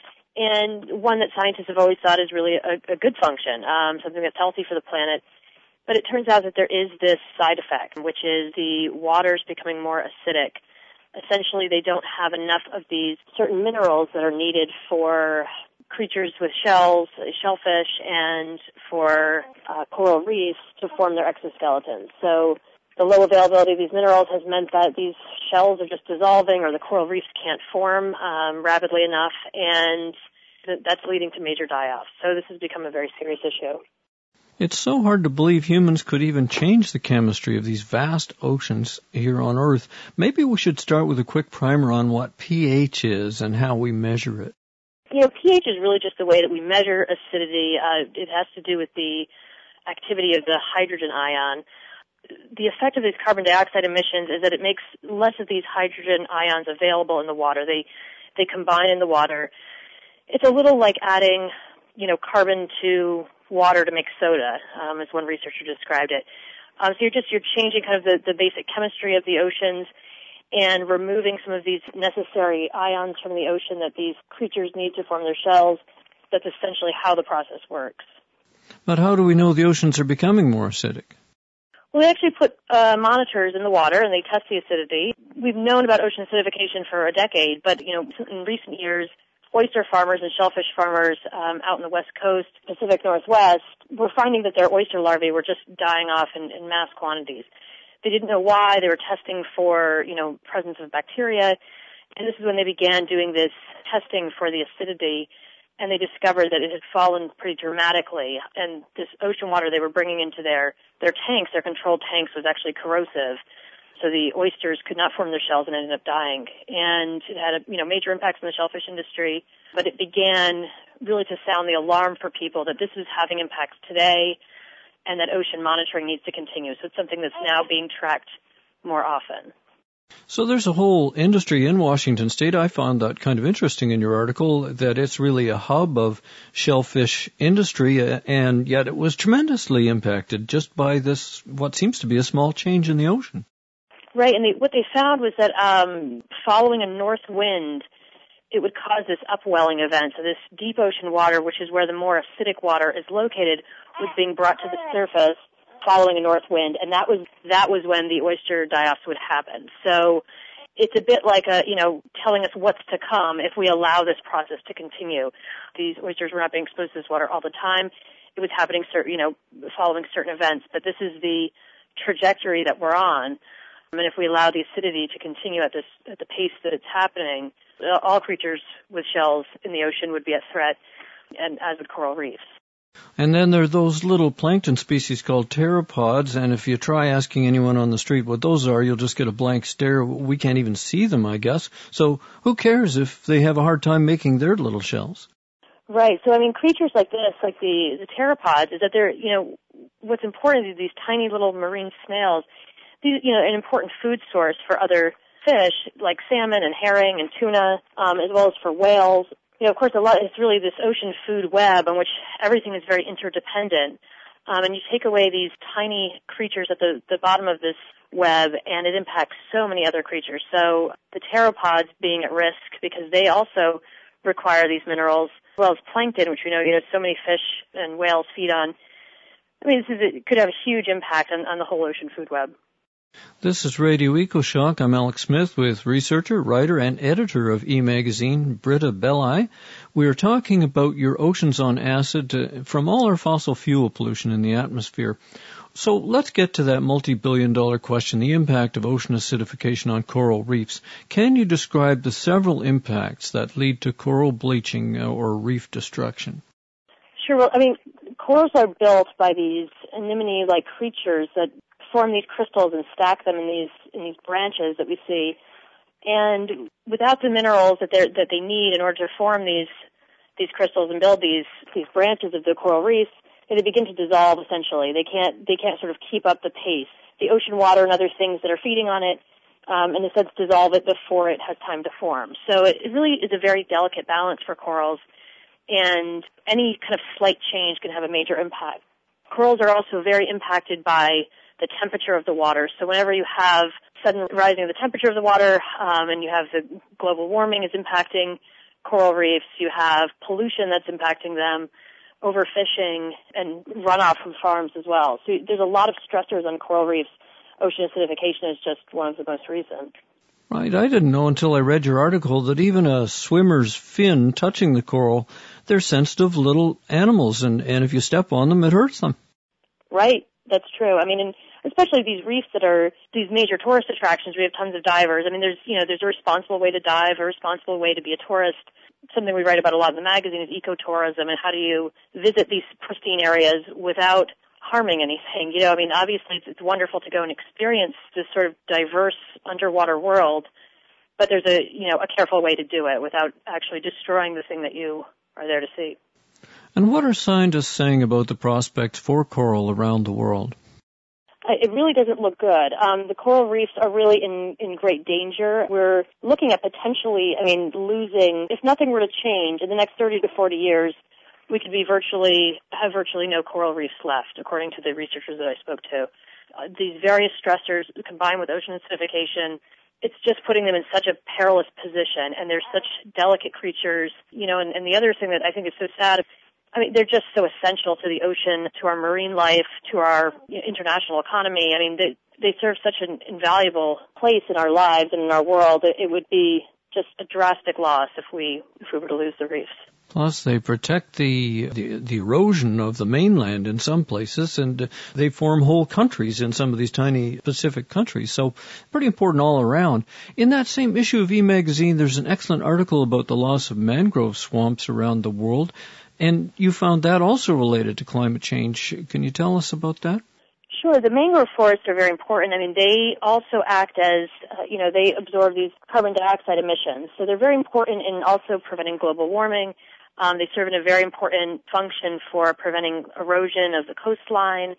and one that scientists have always thought is really a good function, something that's healthy for the planet. But it turns out that there is this side effect, which is the waters becoming more acidic. Essentially, they don't have enough of these certain minerals that are needed for creatures with shells, shellfish, and for coral reefs to form their exoskeletons. So the low availability of these minerals has meant that these shells are just dissolving, or the coral reefs can't form rapidly enough, and that's leading to major die-offs. So this has become a very serious issue. It's so hard to believe humans could even change the chemistry of these vast oceans here on Earth. Maybe we should start with a quick primer on what pH is and how we measure it. pH is really just the way that we measure acidity. It has to do with the activity of the hydrogen ion. The effect of these carbon dioxide emissions is that it makes less of these hydrogen ions available in the water. They combine in the water. It's a little like adding, carbon to water to make soda, as one researcher described it. So you're changing kind of the basic chemistry of the oceans and removing some of these necessary ions from the ocean that these creatures need to form their shells. That's essentially how the process works. But how do we know the oceans are becoming more acidic? Well, they actually put monitors in the water, and they test the acidity. We've known about ocean acidification for a decade, but, in recent years, oyster farmers and shellfish farmers out in the West Coast, Pacific Northwest, were finding that their oyster larvae were just dying off in mass quantities. They didn't know why. They were testing for, presence of bacteria, and this is when they began doing this testing for the acidity, and they discovered that it had fallen pretty dramatically, and this ocean water they were bringing into their tanks, their controlled tanks, was actually corrosive. So the oysters could not form their shells and ended up dying. And it had major impacts on the shellfish industry, but it began really to sound the alarm for people that this is having impacts today and that ocean monitoring needs to continue. So it's something that's now being tracked more often. So there's a whole industry in Washington State. I found that kind of interesting in your article, that it's really a hub of shellfish industry, and yet it was tremendously impacted just by this, what seems to be a small change in the ocean. Right, and what they found was that following a north wind, it would cause this upwelling event. So this deep ocean water, which is where the more acidic water is located, was being brought to the surface following a north wind, and that was when the oyster die-offs would happen. So it's a bit like telling us what's to come if we allow this process to continue. These oysters were not being exposed to this water all the time. It was happening, following certain events, but this is the trajectory that we're on. And if we allow the acidity to continue at the pace that it's happening, all creatures with shells in the ocean would be at threat, and as would coral reefs. And then there are those little plankton species called pteropods, and if you try asking anyone on the street what those are, you'll just get a blank stare. We can't even see them, I guess. So who cares if they have a hard time making their little shells? Right. So, I mean, creatures like this, like the pteropods, is that they're, what's important is these tiny little marine snails, these, an important food source for other fish like salmon and herring and tuna, as well as for whales. Of course, it's really this ocean food web on which everything is very interdependent. And you take away these tiny creatures at the bottom of this web, and it impacts so many other creatures. So the pteropods being at risk because they also require these minerals, as well as plankton, which we know, so many fish and whales feed on. I mean, it could have a huge impact on the whole ocean food web. This is Radio EcoShock. I'm Alex Smith with researcher, writer, and editor of E-Magazine, Britta Belli. We are talking about your oceans on acid from all our fossil fuel pollution in the atmosphere. So let's get to that multi-billion-dollar question, the impact of ocean acidification on coral reefs. Can you describe the several impacts that lead to coral bleaching or reef destruction? Sure. Well, I mean, corals are built by these anemone-like creatures that form these crystals and stack them in these branches that we see. And without the minerals that they need in order to form these crystals and build these branches of the coral reefs, they begin to dissolve essentially. They can't sort of keep up the pace. The ocean water and other things that are feeding on it, in a sense, dissolve it before it has time to form. So it really is a very delicate balance for corals, and any kind of slight change can have a major impact. Corals are also very impacted by the temperature of the water. So whenever you have sudden rising of the temperature of the water, and you have the global warming is impacting coral reefs, you have pollution that's impacting them, overfishing, and runoff from farms as well. So there's a lot of stressors on coral reefs. Ocean acidification is just one of the most recent. Right. I didn't know until I read your article that even a swimmer's fin touching the coral, they're sensitive little animals, and if you step on them, it hurts them. Right. That's true. I mean, and especially these reefs that are these major tourist attractions, we have tons of divers. I mean, there's a responsible way to dive, a responsible way to be a tourist. Something we write about a lot in the magazine is ecotourism, and how do you visit these pristine areas without harming anything? I mean, obviously it's wonderful to go and experience this sort of diverse underwater world, but there's a careful way to do it without actually destroying the thing that you are there to see. And what are scientists saying about the prospects for coral around the world? It really doesn't look good. The coral reefs are really in great danger. We're looking at potentially, losing, if nothing were to change, in the next 30 to 40 years, we could have virtually no coral reefs left, according to the researchers that I spoke to. These various stressors combined with ocean acidification, it's just putting them in such a perilous position, and they're such delicate creatures, and the other thing that I think is so sad, they're just so essential to the ocean, to our marine life, to our international economy. They serve such an invaluable place in our lives and in our world. It would be just a drastic loss if we were to lose the reefs. Plus, they protect the erosion of the mainland in some places, and they form whole countries in some of these tiny Pacific countries. So, pretty important all around. In that same issue of E-Magazine, there's an excellent article about the loss of mangrove swamps around the world. And you found that also related to climate change. Can you tell us about that? Sure. The mangrove forests are very important. They also act as, they absorb these carbon dioxide emissions. So they're very important in also preventing global warming. They serve in a very important function for preventing erosion of the coastline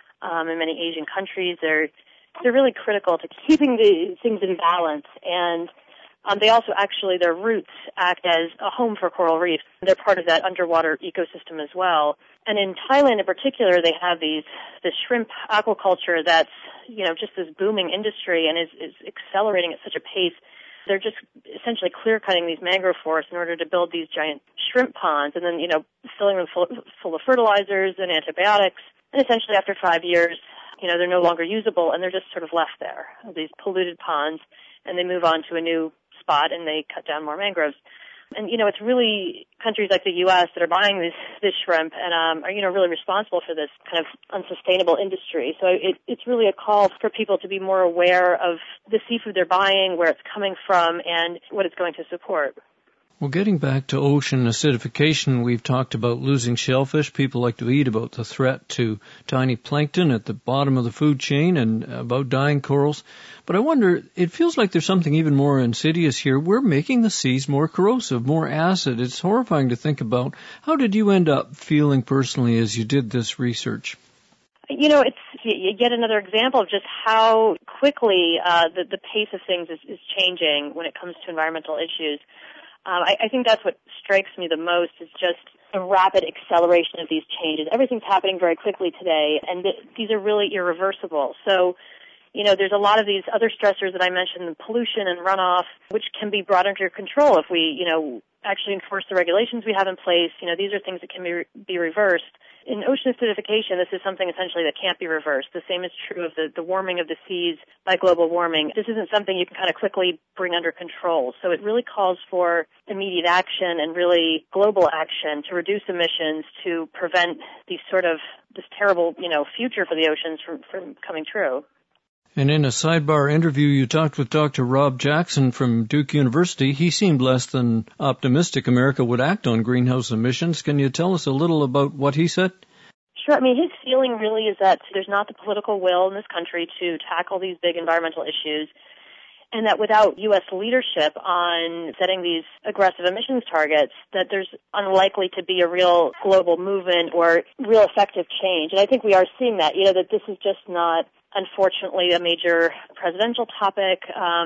in many Asian countries. They're really critical to keeping the things in balance. And they also their roots act as a home for coral reefs. They're part of that underwater ecosystem as well. And in Thailand in particular, they have this shrimp aquaculture that's, just this booming industry and is accelerating at such a pace. They're just essentially clear-cutting these mangrove forests in order to build these giant shrimp ponds and then, filling them full of fertilizers and antibiotics. And essentially after 5 years, they're no longer usable and they're just sort of left there, these polluted ponds, and they move on to a new spot and they cut down more mangroves. And, it's really countries like the U.S. that are buying this shrimp and are, really responsible for this kind of unsustainable industry. So it's really a call for people to be more aware of the seafood they're buying, where it's coming from, and what it's going to support. Well, getting back to ocean acidification, we've talked about losing shellfish. People like to eat about the threat to tiny plankton at the bottom of the food chain and about dying corals. But I wonder, it feels like there's something even more insidious here. We're making the seas more corrosive, more acid. It's horrifying to think about. How did you end up feeling personally as you did this research? It's yet another example of just how quickly the pace of things is changing when it comes to environmental issues. I think that's what strikes me the most is just the rapid acceleration of these changes. Everything's happening very quickly today, and these are really irreversible. So, there's a lot of these other stressors that I mentioned, pollution and runoff, which can be brought under control if we, actually enforce the regulations we have in place. These are things that can be reversed. In ocean acidification, this is something essentially that can't be reversed. The same is true of the warming of the seas by global warming. This isn't something you can kind of quickly bring under control. So it really calls for immediate action and really global action to reduce emissions to prevent this terrible, future for the oceans from coming true. And in a sidebar interview, you talked with Dr. Rob Jackson from Duke University. He seemed less than optimistic America would act on greenhouse emissions. Can you tell us a little about what he said? Sure. His feeling really is that there's not the political will in this country to tackle these big environmental issues, and that without U.S. leadership on setting these aggressive emissions targets, that there's unlikely to be a real global movement or real effective change. And I think we are seeing that, that this is just not, unfortunately, a major presidential topic.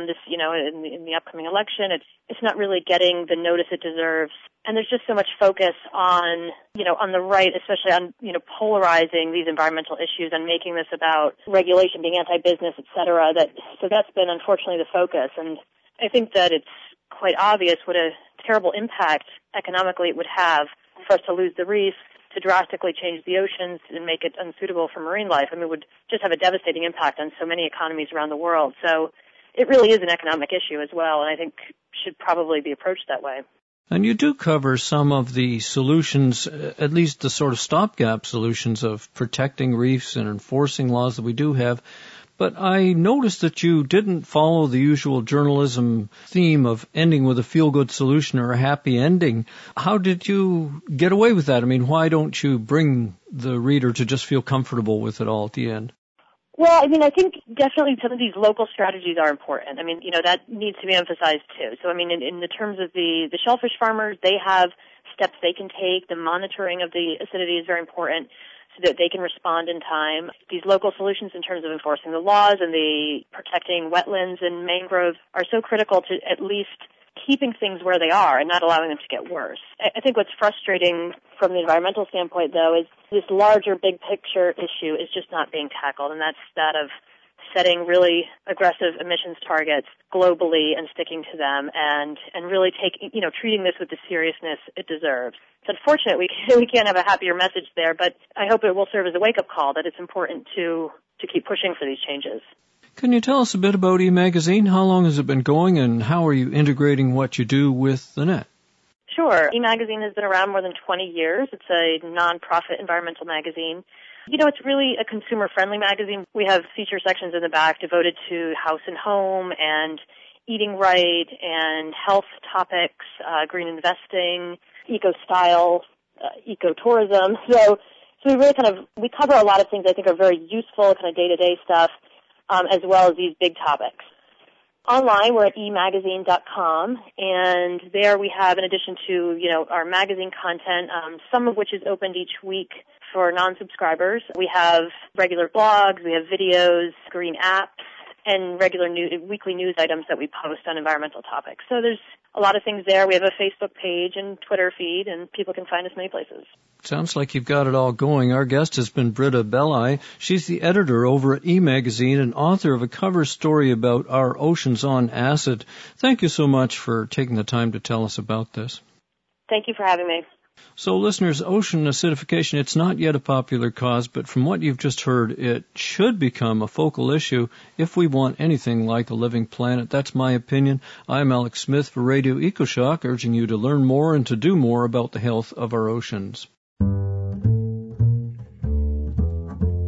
In the upcoming election, it's not really getting the notice it deserves. And there's just so much focus on the right, especially on, polarizing these environmental issues and making this about regulation, being anti-business, et cetera. So that's been, unfortunately, the focus. And I think that it's quite obvious what a terrible impact economically it would have for us to lose the reef, to drastically change the oceans and make it unsuitable for marine life. It would just have a devastating impact on so many economies around the world. So it really is an economic issue as well, and I think should probably be approached that way. And you do cover some of the solutions, at least the sort of stopgap solutions of protecting reefs and enforcing laws that we do have. But I noticed that you didn't follow the usual journalism theme of ending with a feel-good solution or a happy ending. How did you get away with that? Why don't you bring the reader to just feel comfortable with it all at the end? Well, I think definitely some of these local strategies are important. That needs to be emphasized too. So, in the terms of the shellfish farmers, they have steps they can take. The monitoring of the acidity is very important so that they can respond in time. These local solutions in terms of enforcing the laws and the protecting wetlands and mangroves are so critical to at least keeping things where they are and not allowing them to get worse. I think what's frustrating from the environmental standpoint, though, is this larger big picture issue is just not being tackled, and that's that of setting really aggressive emissions targets globally and sticking to them and really treating this with the seriousness it deserves. It's unfortunate we can't have a happier message there, but I hope it will serve as a wake-up call that it's important to keep pushing for these changes. Can you tell us a bit about eMagazine? How long has it been going, and how are you integrating what you do with the net? Sure. eMagazine has been around more than 20 years. It's a non-profit environmental magazine. It's really a consumer-friendly magazine. We have feature sections in the back devoted to house and home and eating right and health topics, green investing, eco-style, eco-tourism. So we really we cover a lot of things I think are very useful, kind of day-to-day stuff, as well as these big topics. Online, we're at emagazine.com, and there we have, in addition to, our magazine content, some of which is opened each week for non-subscribers. We have regular blogs, we have videos, green apps, and regular weekly news items that we post on environmental topics. So there's a lot of things there. We have a Facebook page and Twitter feed, and people can find us many places. Sounds like you've got it all going. Our guest has been Britta Belli. She's the editor over at eMagazine and author of a cover story about our oceans on acid. Thank you so much for taking the time to tell us about this. Thank you for having me. So, listeners, ocean acidification, it's not yet a popular cause, but from what you've just heard, it should become a focal issue if we want anything like a living planet. That's my opinion. I'm Alex Smith for Radio EcoShock, urging you to learn more and to do more about the health of our oceans.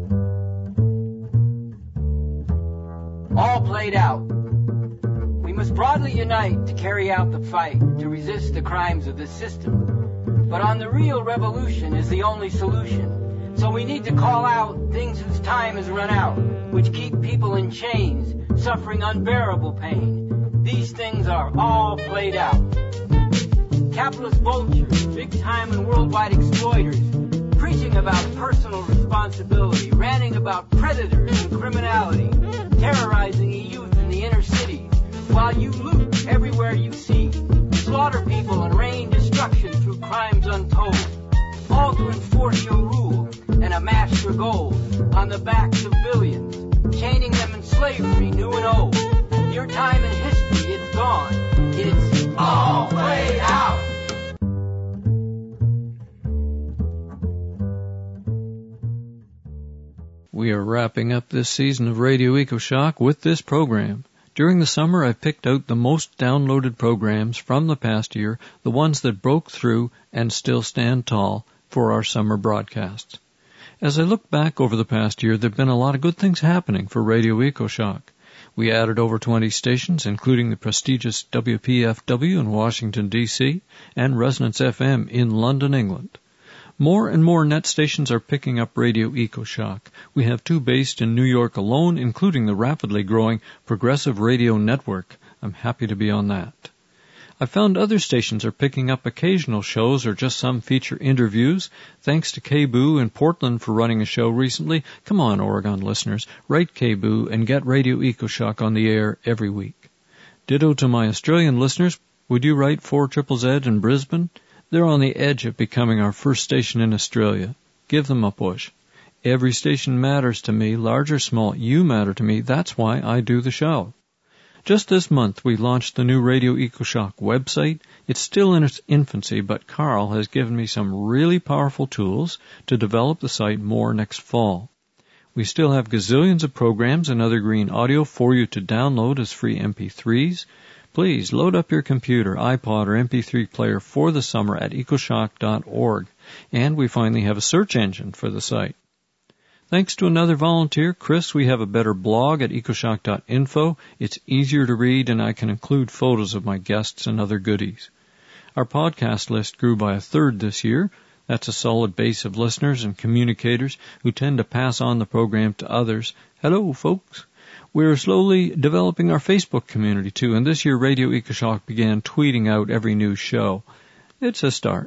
All played out. We must must broadly unite to carry out the fight, to resist the crimes of this system. But on the real revolution is the only solution. So we need to call out things whose time has run out, which keep people in chains, suffering unbearable pain. These things are all played out. Capitalist vultures, big-time and worldwide exploiters, preaching about personal responsibility, ranting about predators and criminality, terrorizing the youth in the inner cities, while you loot everywhere you see, slaughter people and rain destruction through crimes untold, all to enforce your rule and amass your gold on the backs of billions, chaining them in slavery new and old. Your time in history, it's gone. It's all played out. We are wrapping up this season of Radio EcoShock with this program. During the summer, I've picked out the most downloaded programs from the past year, the ones that broke through and still stand tall for our summer broadcasts. As I look back over the past year, there have been a lot of good things happening for Radio EcoShock. We added over 20 stations, including the prestigious WPFW in Washington, D.C., and Resonance FM in London, England. More and more net stations are picking up Radio EcoShock. We have 2 based in New York alone, including the rapidly growing Progressive Radio Network. I'm happy to be on that. I found other stations are picking up occasional shows or just some feature interviews. Thanks to KBOO in Portland for running a show recently. Come on, Oregon listeners, write KBOO and get Radio EcoShock on the air every week. Ditto to my Australian listeners. Would you write 4ZZZ in Brisbane? They're on the edge of becoming our first station in Australia. Give them a push. Every station matters to me, large or small. You matter to me. That's why I do the show. Just this month, we launched the new Radio EcoShock website. It's still in its infancy, but Carl has given me some really powerful tools to develop the site more next fall. We still have gazillions of programs and other green audio for you to download as free MP3s. Please load up your computer, iPod, or MP3 player for the summer at ecoshock.org. And we finally have a search engine for the site. Thanks to another volunteer, Chris, we have a better blog at ecoshock.info. It's easier to read, and I can include photos of my guests and other goodies. Our podcast list grew by 1/3 this year. That's a solid base of listeners and communicators who tend to pass on the program to others. Hello, folks. We're slowly developing our Facebook community, too, and this year Radio EcoShock began tweeting out every new show. It's a start.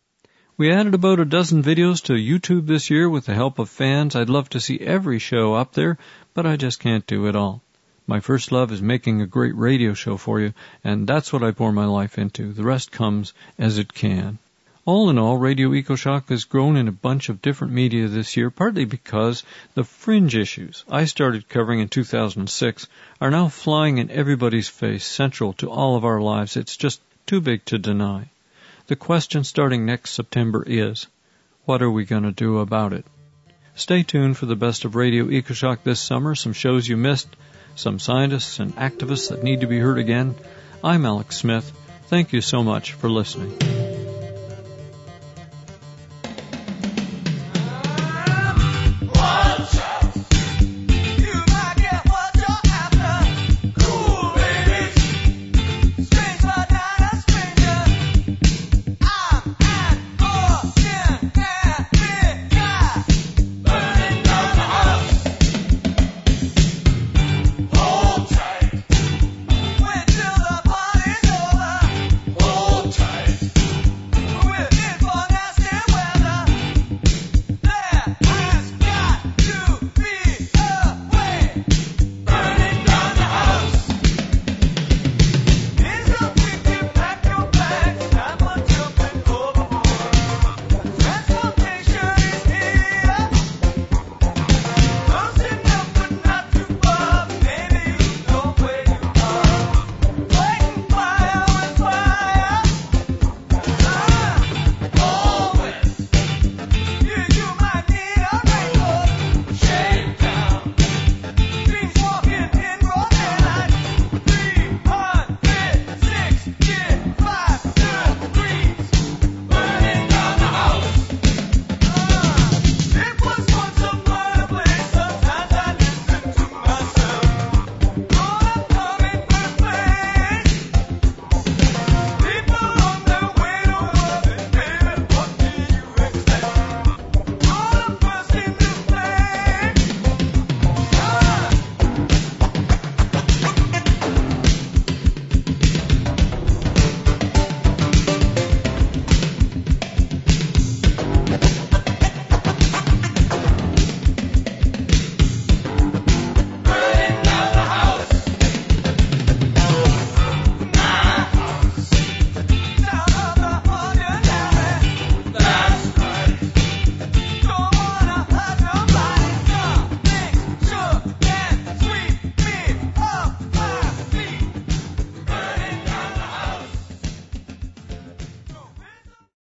We added about a dozen videos to YouTube this year with the help of fans. I'd love to see every show up there, but I just can't do it all. My first love is making a great radio show for you, and that's what I pour my life into. The rest comes as it can. All in all, Radio EcoShock has grown in a bunch of different media this year, partly because the fringe issues I started covering in 2006 are now flying in everybody's face, central to all of our lives. It's just too big to deny. The question starting next September is, what are we going to do about it? Stay tuned for the best of Radio EcoShock this summer, some shows you missed, some scientists and activists that need to be heard again. I'm Alex Smith. Thank you so much for listening.